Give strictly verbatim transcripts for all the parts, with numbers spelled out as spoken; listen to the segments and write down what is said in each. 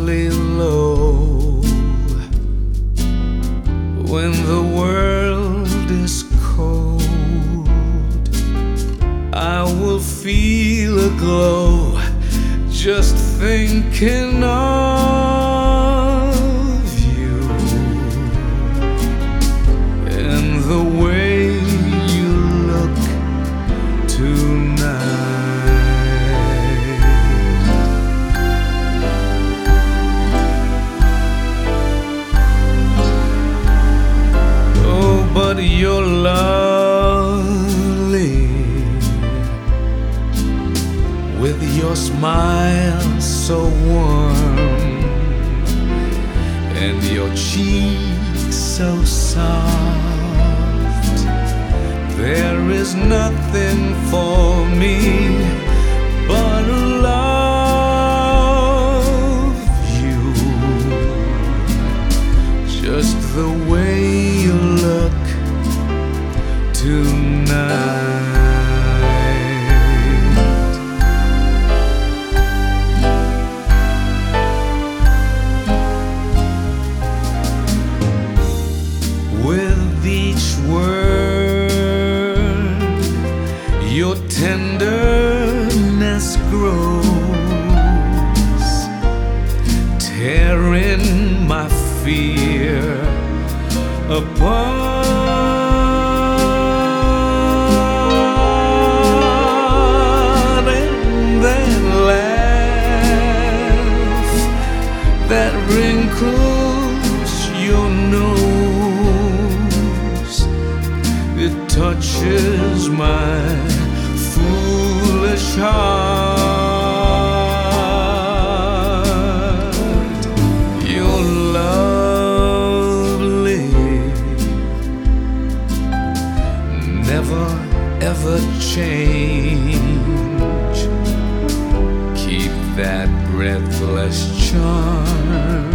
softly low. When the world is cold, I will feel a glow just thinking of you and the way you look tonight. Oh, but you're lovely with your smile so warm and your cheeks so soft. There is nothing for me but love you. Just the way you look tonight. With each word, your tenderness grows, tearing my fear apart. And that laugh that wrinkles your nose, it touches my foolish heart. You're lovely, never ever change. Keep that breathless charm.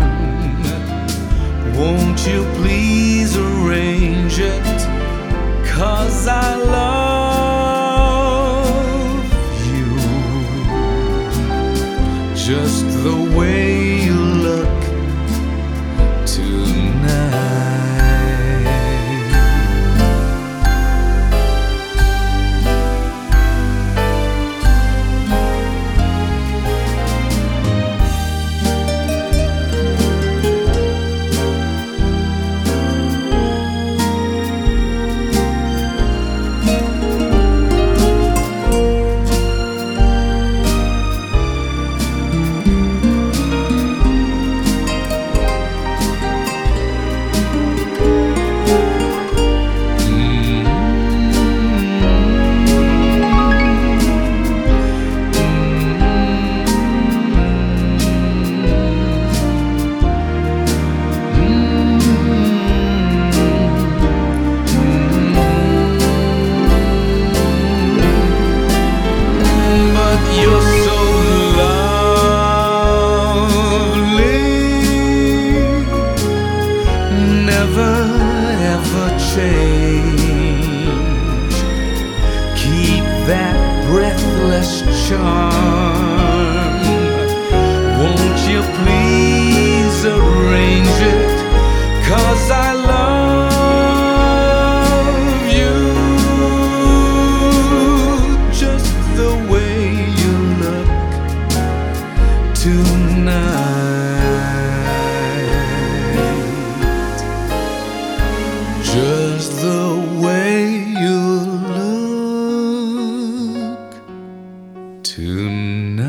Won't you please arrange it? 'Cause I love you just the way you look tonight. Never ever change. Keep that breathless charm. Won't you please arrange it? 'Cause I love you just the way you look tonight. Just the way you look tonight.